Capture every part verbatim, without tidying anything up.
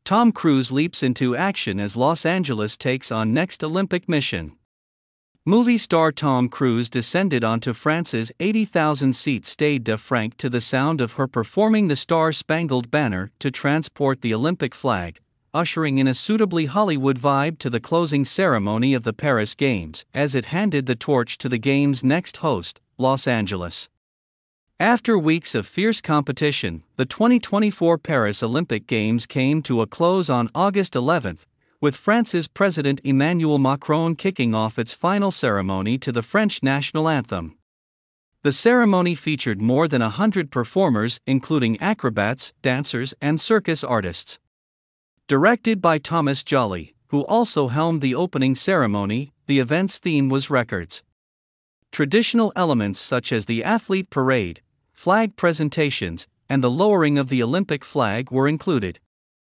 Tom Cruise leaps into action as Los Angeles takes on next Olympic mission. Movie star Tom Cruise descended onto France's eighty thousand seat Stade de France to the sound of her performing the Star-Spangled Banner to transport the Olympic flag, ushering in a suitably Hollywood vibe to the closing ceremony of the Paris Games as it handed the torch to the Games' next host, Los Angeles. After weeks of fierce competition, the twenty twenty-four Paris Olympic Games came to a close on August eleventh, with France's President Emmanuel Macron kicking off its final ceremony to the French national anthem. The ceremony featured more than a hundred performers, including acrobats, dancers, and circus artists. Directed by Thomas Joly, who also helmed the opening ceremony, the event's theme was records. Traditional elements such as the athlete parade, flag presentations, and the lowering of the Olympic flag were included.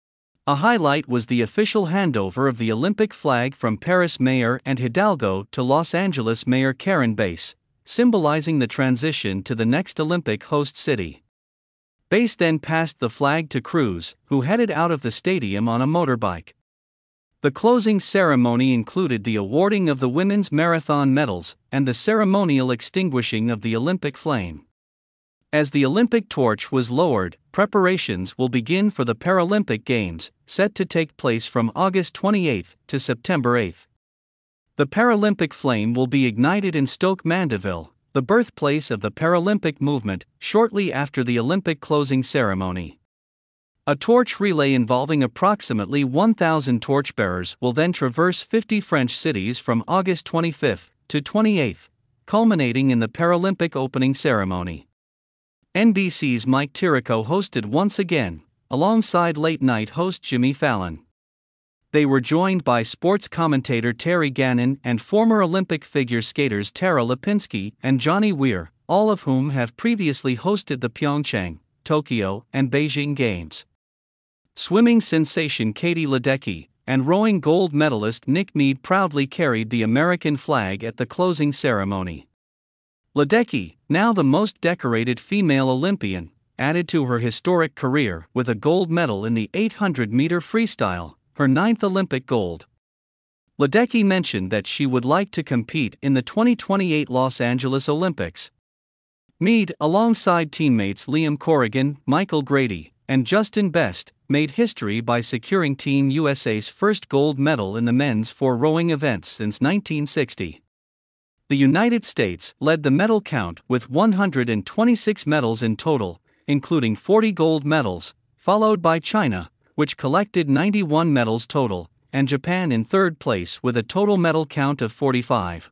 A highlight was the official handover of the Olympic flag from Paris Mayor Anne Hidalgo to Los Angeles Mayor Karen Bass, symbolizing the transition to the next Olympic host city. Bass then passed the flag to Cruise, who headed out of the stadium on a motorbike. The closing ceremony included the awarding of the women's marathon medals and the ceremonial extinguishing of the Olympic flame. As the Olympic torch was lowered, preparations will begin for the Paralympic Games, set to take place from August twenty-eighth to September eighth. The Paralympic flame will be ignited in Stoke Mandeville, the birthplace of the Paralympic movement, shortly after the Olympic closing ceremony. A torch relay involving approximately one thousand torchbearers will then traverse fifty French cities from August twenty-fifth to twenty-eighth, culminating in the Paralympic opening ceremony. N B C's Mike Tirico hosted once again, alongside late-night host Jimmy Fallon. They were joined by sports commentator Terry Gannon and former Olympic figure skaters Tara Lipinski and Johnny Weir, all of whom have previously hosted the Pyeongchang, Tokyo, and Beijing Games. Swimming sensation Katie Ledecky and rowing gold medalist Nick Mead proudly carried the American flag at the closing ceremony. Ledecky, now the most decorated female Olympian, added to her historic career with a gold medal in the eight hundred meter freestyle, her ninth Olympic gold. Ledecky mentioned that she would like to compete in the twenty twenty-eight Los Angeles Olympics. Mead, alongside teammates Liam Corrigan, Michael Grady, and Justin Best, made history by securing Team U S A's first gold medal in the men's four rowing events since nineteen sixty. The United States led the medal count with one hundred twenty-six medals in total, including forty gold medals, followed by China, which collected ninety-one medals total, and Japan in third place with a total medal count of forty-five.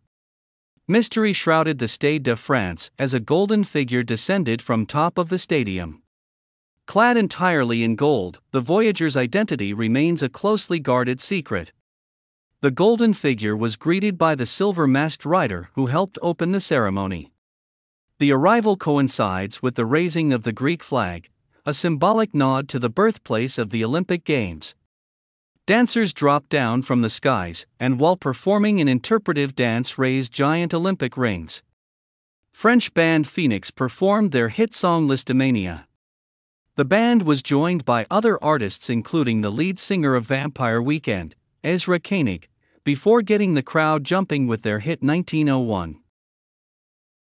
Mystery shrouded the Stade de France as a golden figure descended from top of the stadium. Clad entirely in gold, the Voyager's identity remains a closely guarded secret. The golden figure was greeted by the silver-masked rider who helped open the ceremony. The arrival coincides with the raising of the Greek flag, a symbolic nod to the birthplace of the Olympic Games. Dancers dropped down from the skies and while performing an interpretive dance raised giant Olympic rings. French band Phoenix performed their hit song Listomania. The band was joined by other artists including the lead singer of Vampire Weekend, Ezra Koenig, before getting the crowd jumping with their hit nineteen oh one.